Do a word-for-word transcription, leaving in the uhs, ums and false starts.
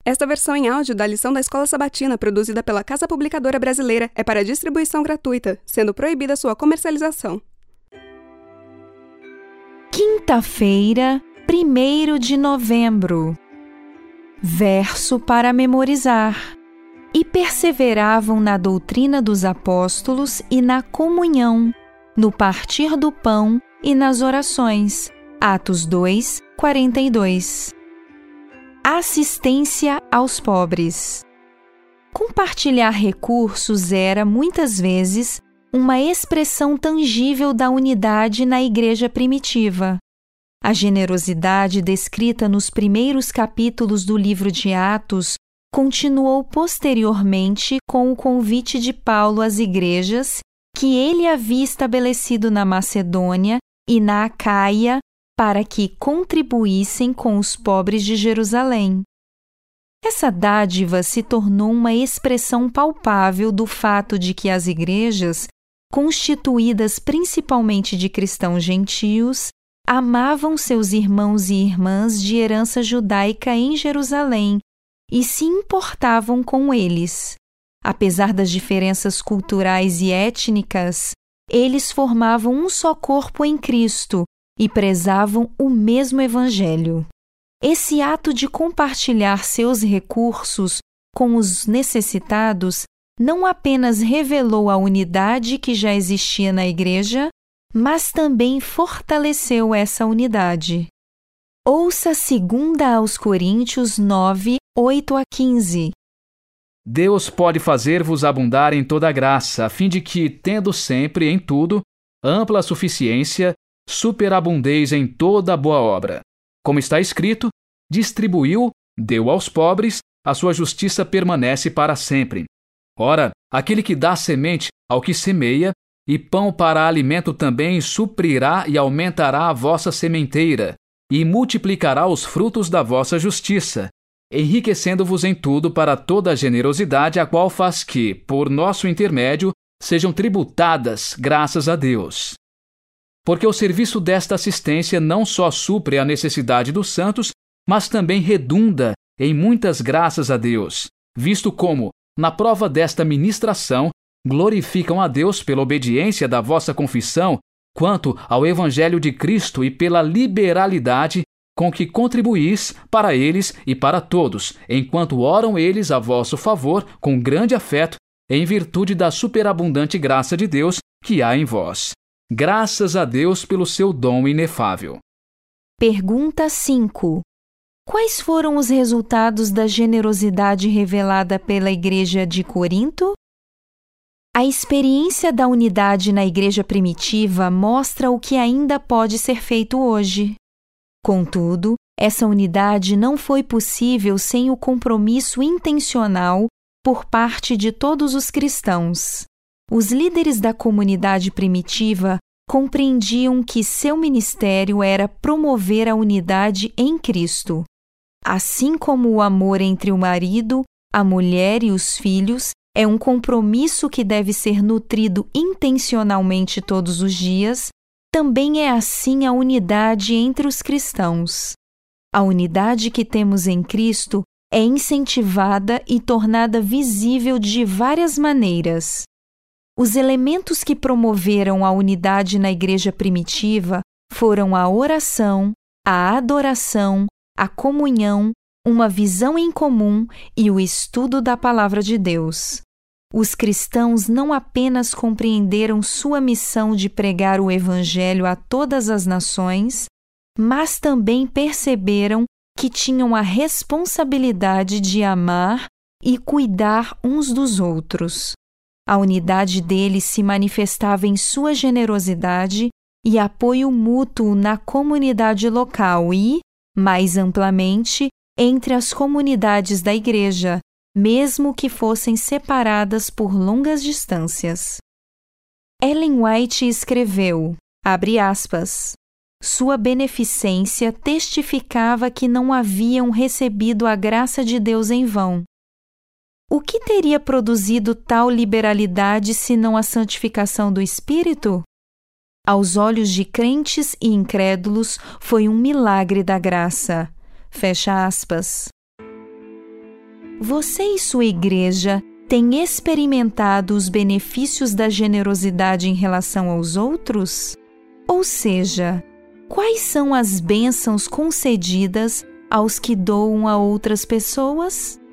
Esta versão em áudio da lição da Escola Sabatina, produzida pela Casa Publicadora Brasileira, é para distribuição gratuita, sendo proibida sua comercialização. Quinta-feira, primeiro de novembro. Verso para memorizar. E perseveravam na doutrina dos apóstolos e na comunhão, no partir do pão e nas orações. Atos dois, quarenta e dois. Assistência aos pobres. Compartilhar recursos era, muitas vezes, uma expressão tangível da unidade na igreja primitiva. A generosidade descrita nos primeiros capítulos do livro de Atos continuou posteriormente com o convite de Paulo às igrejas que ele havia estabelecido na Macedônia e na Acaia para que contribuíssem com os pobres de Jerusalém. Essa dádiva se tornou uma expressão palpável do fato de que as igrejas, constituídas principalmente de cristãos gentios, amavam seus irmãos e irmãs de herança judaica em Jerusalém e se importavam com eles. Apesar das diferenças culturais e étnicas, eles formavam um só corpo em Cristo e prezavam o mesmo Evangelho. Esse ato de compartilhar seus recursos com os necessitados não apenas revelou a unidade que já existia na igreja, mas também fortaleceu essa unidade. Ouça segunda aos Coríntios nove, oito a quinze. Deus pode fazer-vos abundar em toda graça, a fim de que, tendo sempre em tudo ampla suficiência, superabundeis em toda boa obra. Como está escrito, distribuiu, deu aos pobres, a sua justiça permanece para sempre. Ora, aquele que dá semente ao que semeia, e pão para alimento também suprirá e aumentará a vossa sementeira, e multiplicará os frutos da vossa justiça, enriquecendo-vos em tudo para toda a generosidade, a qual faz que, por nosso intermédio, sejam tributadas graças a Deus. Porque o serviço desta assistência não só supre a necessidade dos santos, mas também redunda em muitas graças a Deus, visto como, na prova desta ministração, glorificam a Deus pela obediência da vossa confissão quanto ao Evangelho de Cristo e pela liberalidade com que contribuís para eles e para todos, enquanto oram eles a vosso favor com grande afeto, em virtude da superabundante graça de Deus que há em vós. Graças a Deus pelo seu dom inefável. Pergunta cinco. Quais foram os resultados da generosidade revelada pela Igreja de Corinto? A experiência da unidade na Igreja primitiva mostra o que ainda pode ser feito hoje. Contudo, essa unidade não foi possível sem o compromisso intencional por parte de todos os cristãos. Os líderes da comunidade primitiva compreendiam que seu ministério era promover a unidade em Cristo. Assim como o amor entre o marido, a mulher e os filhos é um compromisso que deve ser nutrido intencionalmente todos os dias, também é assim a unidade entre os cristãos. A unidade que temos em Cristo é incentivada e tornada visível de várias maneiras. Os elementos que promoveram a unidade na igreja primitiva foram a oração, a adoração, a comunhão, uma visão em comum e o estudo da palavra de Deus. Os cristãos não apenas compreenderam sua missão de pregar o Evangelho a todas as nações, mas também perceberam que tinham a responsabilidade de amar e cuidar uns dos outros. A unidade deles se manifestava em sua generosidade e apoio mútuo na comunidade local e, mais amplamente, entre as comunidades da igreja, mesmo que fossem separadas por longas distâncias. Ellen White escreveu, abre aspas, sua beneficência testificava que não haviam recebido a graça de Deus em vão. O que teria produzido tal liberalidade senão a santificação do Espírito? Aos olhos de crentes e incrédulos, foi um milagre da graça. Fecha aspas. você e sua igreja têm experimentado os benefícios da generosidade em relação aos outros? Ou seja, quais são as bênçãos concedidas aos que doam a outras pessoas?